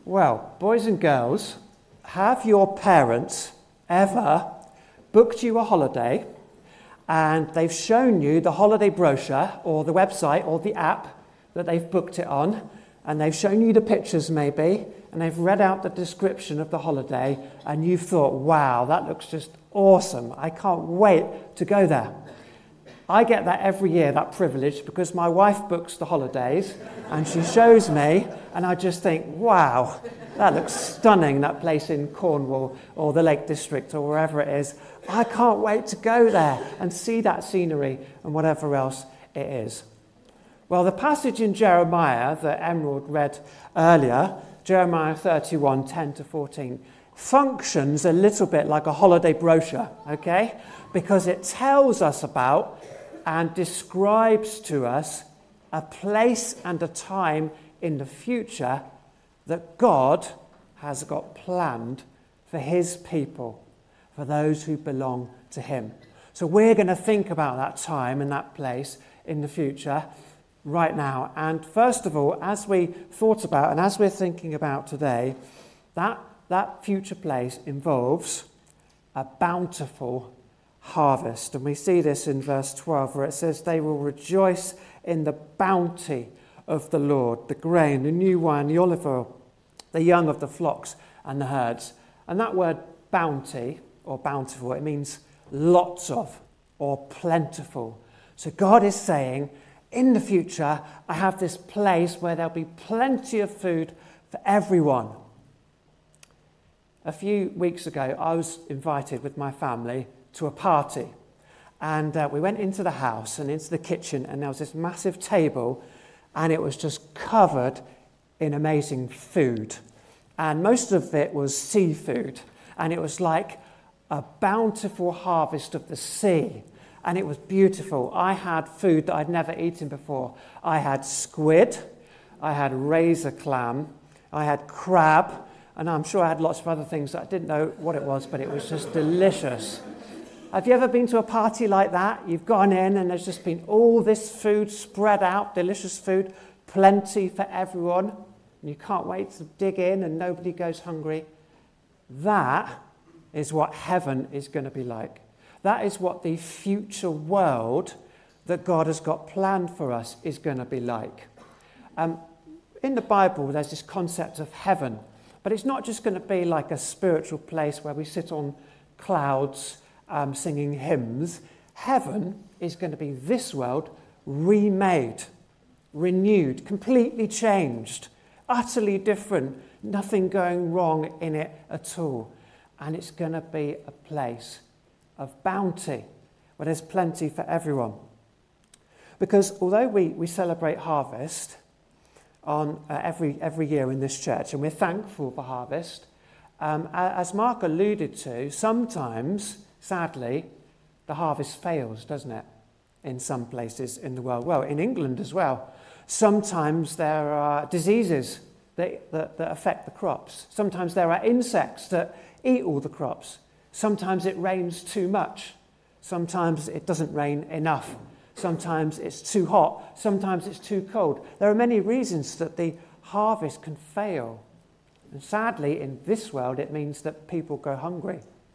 Well, boys and girls, have your parents ever booked you a holiday and they've shown you the holiday brochure or the website or the app that they've booked it on, and they've shown you the pictures maybe, and they've read out the description of the holiday, and you've thought, wow, that looks just awesome. I can't wait to go there. I get that every year, that privilege, because my wife books the holidays and she shows me, and I just think, wow, that looks stunning, that place in Cornwall or the Lake District or wherever it is. I can't wait to go there and see that scenery and whatever else it is. Well, the passage in Jeremiah that Emerald read earlier, Jeremiah 31, 10 to 14, functions a little bit like a holiday brochure, okay? Because it tells us about and describes to us a place and a time in the future that God has got planned for his people, for those who belong to him. So we're going to think about that time and that place in the future right now. And first of all, as we thought about and as we're thinking about today, that future place involves a bountiful harvest. And we see this in verse 12 where it says, they will rejoice in the bounty of the Lord, the grain, the new wine, the olive oil, the young of the flocks and the herds. And that word bounty or bountiful, it means lots of or plentiful. So God is saying, in the future, I have this place where there'll be plenty of food for everyone. A few weeks ago, I was invited with my family to a party. And we went into the house and into the kitchen, and there was this massive table, and it was just covered in amazing food. And most of it was seafood, and it was like a bountiful harvest of the sea. And it was beautiful. I had food that I'd never eaten before. I had squid, I had razor clam, I had crab, and I'm sure I had lots of other things that I didn't know what it was, but it was just delicious. Have you ever been to a party like that? You've gone in and there's just been all this food spread out, delicious food, plenty for everyone, and you can't wait to dig in and nobody goes hungry. That is what heaven is going to be like. That is what the future world that God has got planned for us is going to be like. In the Bible, there's this concept of heaven, but it's not just going to be like a spiritual place where we sit on clouds singing hymns. Heaven is going to be this world remade, renewed, completely changed, utterly different, nothing going wrong in it at all. And it's going to be a place of bounty, where there's plenty for everyone. Because although we celebrate harvest on every year in this church, and we're thankful for harvest, as Mark alluded to, sometimes, sadly, the harvest fails, doesn't it, in some places in the world? Well, in England as well. Sometimes there are diseases that affect the crops. Sometimes there are insects that eat all the crops. Sometimes it rains too much. Sometimes it doesn't rain enough. Sometimes it's too hot. Sometimes it's too cold. There are many reasons that the harvest can fail. And sadly, in this world, it means that people go hungry.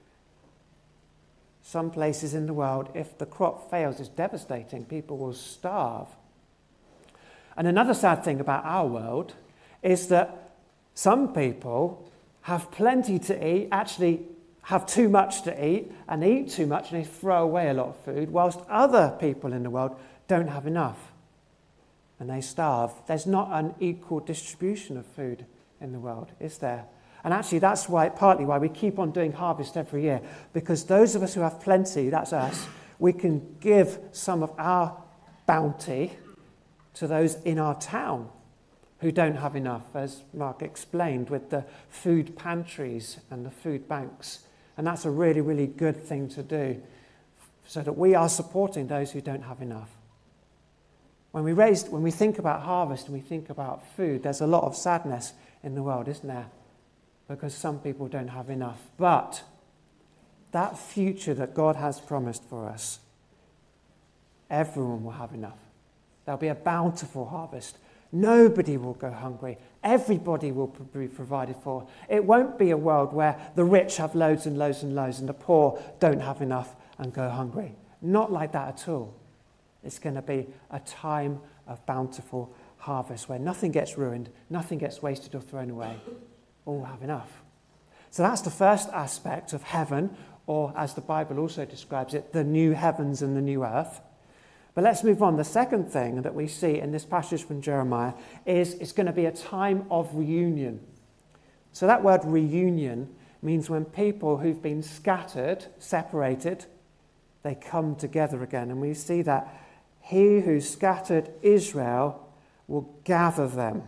Some places in the world, if the crop fails, it's devastating. People will starve. And another sad thing about our world is that some people have plenty to eat, actually have too much to eat, and they eat too much and they throw away a lot of food, whilst other people in the world don't have enough and they starve. There's not an equal distribution of food in the world, is there? And actually that's partly why we keep on doing harvest every year, because those of us who have plenty, that's us, we can give some of our bounty to those in our town who don't have enough, as Mark explained, with the food pantries and the food banks. And that's a really, really good thing to do, so that we are supporting those who don't have enough. When we think about harvest and we think about food, there's a lot of sadness in the world, isn't there? Because some people don't have enough. But that future that God has promised for us, everyone will have enough. There'll be a bountiful harvest. Nobody will go hungry. Everybody will be provided for. It won't be a world where the rich have loads and loads and loads and the poor don't have enough and go hungry. Not like that at all. It's going to be a time of bountiful harvest where nothing gets ruined, nothing gets wasted or thrown away. All have enough. So that's the first aspect of heaven, or as the Bible also describes it, the new heavens and the new earth. But let's move on. The second thing that we see in this passage from Jeremiah is it's going to be a time of reunion. So that word reunion means when people who've been scattered, separated, they come together again. And we see that he who scattered Israel will gather them.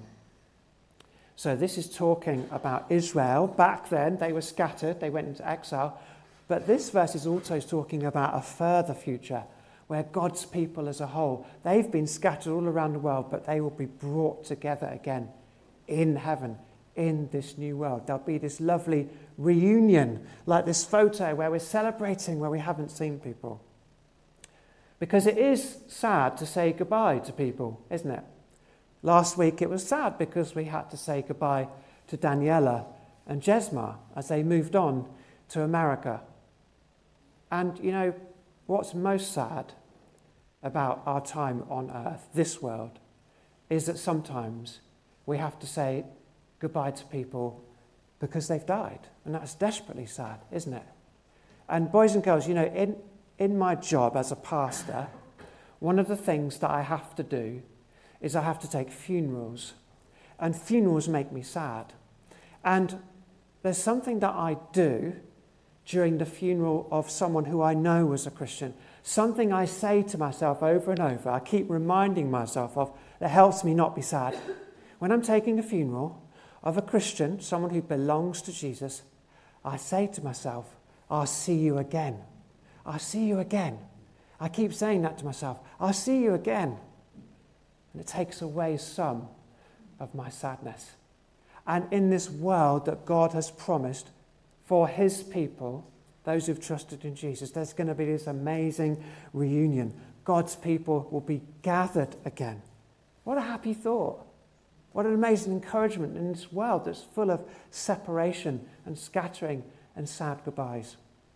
So this is talking about Israel. Back then, they were scattered, they went into exile. But this verse is also talking about a further future where God's people as a whole, they've been scattered all around the world, but they will be brought together again in heaven, in this new world. There'll be this lovely reunion, like this photo where we're celebrating where we haven't seen people. Because it is sad to say goodbye to people, isn't it? Last week it was sad because we had to say goodbye to Daniela and Jesma as they moved on to America. And you know, what's most sad about our time on earth, this world, is that sometimes we have to say goodbye to people because they've died. And that's desperately sad, isn't it? And boys and girls, you know, in my job as a pastor, one of the things that I have to do is I have to take funerals. And funerals make me sad. And there's something that I do during the funeral of someone who I know was a Christian. Something I say to myself over and over, I keep reminding myself of, that helps me not be sad. When I'm taking a funeral of a Christian, someone who belongs to Jesus, I say to myself, I'll see you again. I'll see you again. I keep saying that to myself. I'll see you again. And it takes away some of my sadness. And in this world that God has promised for his people, those who've trusted in Jesus, there's going to be this amazing reunion. God's people will be gathered again. What a happy thought. What an amazing encouragement in this world that's full of separation and scattering and sad goodbyes.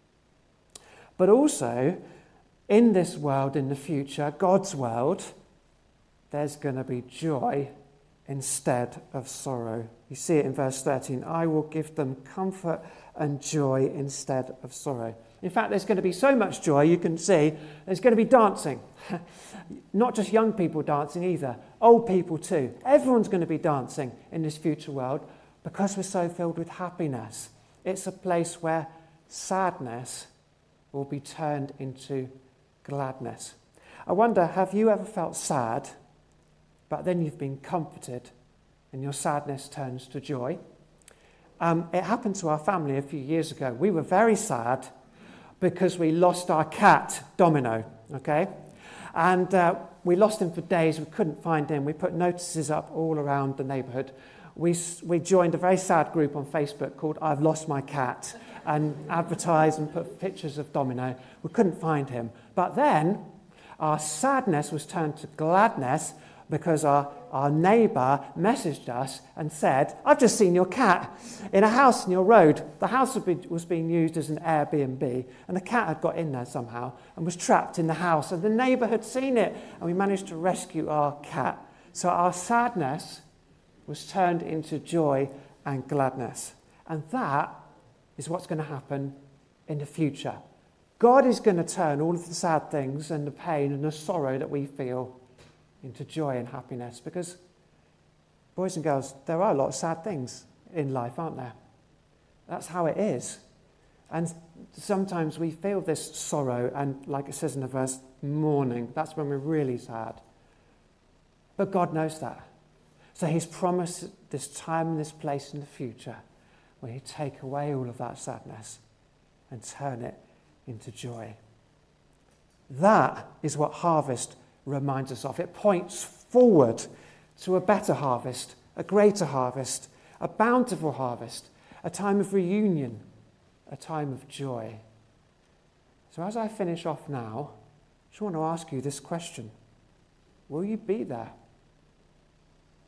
But also, in this world in the future, God's world, there's going to be joy instead of sorrow. You see it in verse 13. I will give them comfort and joy instead of sorrow. In fact, there's going to be so much joy, you can see, there's going to be dancing. Not just young people dancing either, old people too. Everyone's going to be dancing in this future world because we're so filled with happiness. It's a place where sadness will be turned into gladness. I wonder, have you ever felt sad, but then you've been comforted and your sadness turns to joy? It happened to our family a few years ago. We were very sad because we lost our cat, Domino, okay? And we lost him for days. We couldn't find him. We put notices up all around the neighbourhood. We joined a very sad group on Facebook called I've Lost My Cat and advertised and put pictures of Domino. We couldn't find him. But then our sadness was turned to gladness because our neighbour messaged us and said, I've just seen your cat in a house in your road. The house was being used as an Airbnb, and the cat had got in there somehow and was trapped in the house, and the neighbour had seen it, and we managed to rescue our cat. So our sadness was turned into joy and gladness. And that is what's going to happen in the future. God is going to turn all of the sad things and the pain and the sorrow that we feel into joy and happiness, because, boys and girls, there are a lot of sad things in life, aren't there? That's how it is. And sometimes we feel this sorrow and, like it says in the verse, mourning. That's when we're really sad. But God knows that. So he's promised this time and this place in the future where he'll take away all of that sadness and turn it into joy. That is what harvest reminds us of. It points forward to a better harvest, a greater harvest, a bountiful harvest, a time of reunion, a time of joy. So as I finish off now, I just want to ask you this question. Will you be there?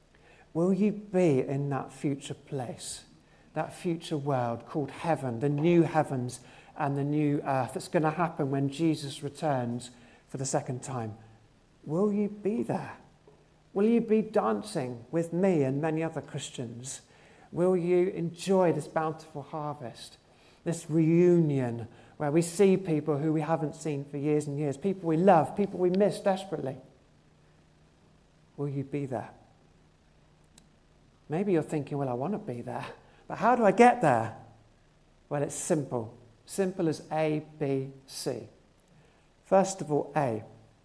will you be in that future place, that future world called heaven, the new heavens and the new earth that's going to happen when Jesus returns for the second time? Will you be there? Will you be dancing with me and many other Christians? Will you enjoy this bountiful harvest, this reunion where we see people who we haven't seen for years and years, people we love, people we miss desperately? Will you be there? Maybe you're thinking, well, I want to be there, but how do I get there? Well, it's simple. Simple as A, B, C. First of all, A,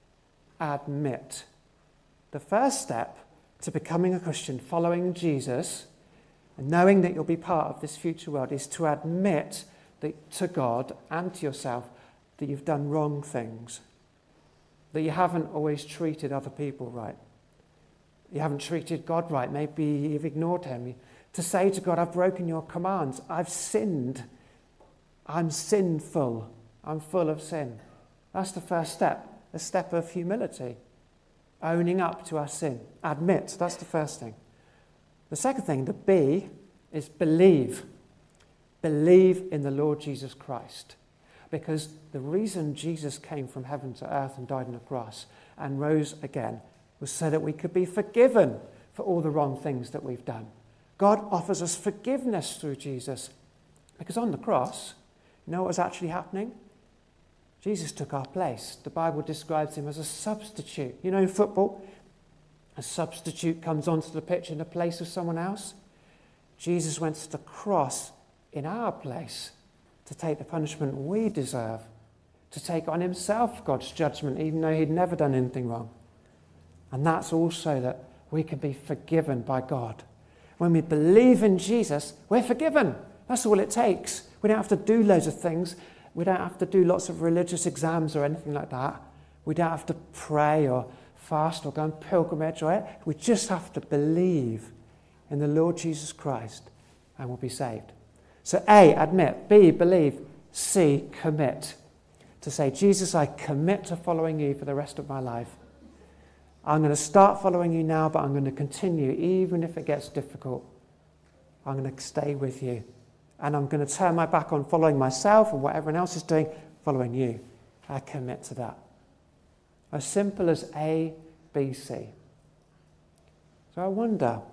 admit. The first step to becoming a Christian, following Jesus, and knowing that you'll be part of this future world is to admit that, to God and to yourself, that you've done wrong things, that you haven't always treated other people right. You haven't treated God right. Maybe you've ignored him. To say to God, I've broken your commands. I've sinned. I'm sinful. I'm full of sin. That's the first step, the step of humility. Owning up to our sin. Admit. That's the first thing. The second thing, the B, is believe. Believe in the Lord Jesus Christ. Because the reason Jesus came from heaven to earth and died on the cross and rose again was so that we could be forgiven for all the wrong things that we've done. God offers us forgiveness through Jesus. Because on the cross, you know what was actually happening? Jesus took our place. The Bible describes him as a substitute. You know, in football, a substitute comes onto the pitch in the place of someone else. Jesus went to the cross in our place to take the punishment we deserve, to take on himself God's judgment, even though he'd never done anything wrong. And that's also that we can be forgiven by God. When we believe in Jesus, we're forgiven. That's all it takes. We don't have to do loads of things. We don't have to do lots of religious exams or anything like that. We don't have to pray or fast or go on pilgrimage or it. We just have to believe in the Lord Jesus Christ and we'll be saved. So A, admit. B, believe. C, commit. To say, Jesus, I commit to following you for the rest of my life. I'm going to start following you now, but I'm going to continue even if it gets difficult. I'm going to stay with you. And I'm going to turn my back on following myself and what everyone else is doing, following you. I commit to that. As simple as A, B, C. So I wonder,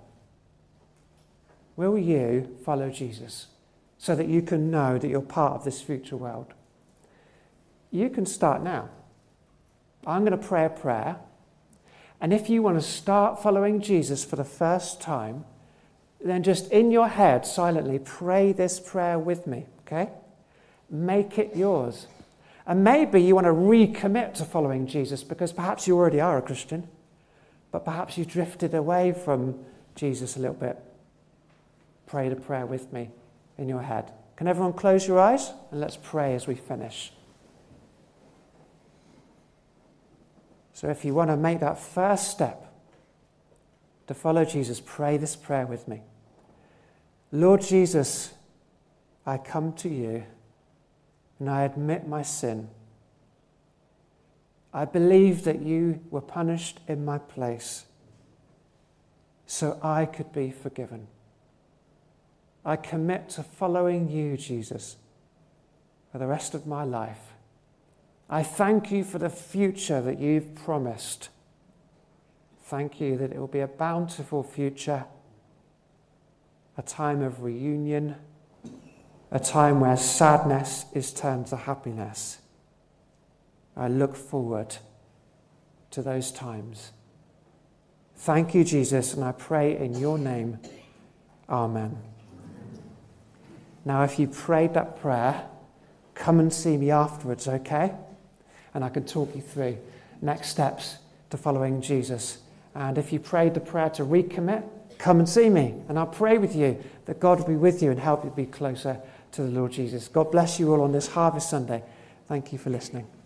will you follow Jesus so that you can know that you're part of this future world? You can start now. I'm going to pray a prayer. And if you want to start following Jesus for the first time, then just in your head, silently, pray this prayer with me, okay? Make it yours. And maybe you want to recommit to following Jesus because perhaps you already are a Christian, but perhaps you drifted away from Jesus a little bit. Pray the prayer with me in your head. Can everyone close your eyes? And let's pray as we finish. So if you want to make that first step to follow Jesus, pray this prayer with me. Lord Jesus, I come to you and I admit my sin. I believe that you were punished in my place so I could be forgiven. I commit to following you, Jesus, for the rest of my life. I thank you for the future that you've promised. Thank you that it will be a bountiful future, a time of reunion, a time where sadness is turned to happiness. I look forward to those times. Thank you, Jesus, and I pray in your name. Amen. Now, if you prayed that prayer, come and see me afterwards, okay? And I can talk you through next steps to following Jesus. And if you prayed the prayer to recommit, come and see me. And I'll pray with you that God will be with you and help you be closer to the Lord Jesus. God bless you all on this Harvest Sunday. Thank you for listening.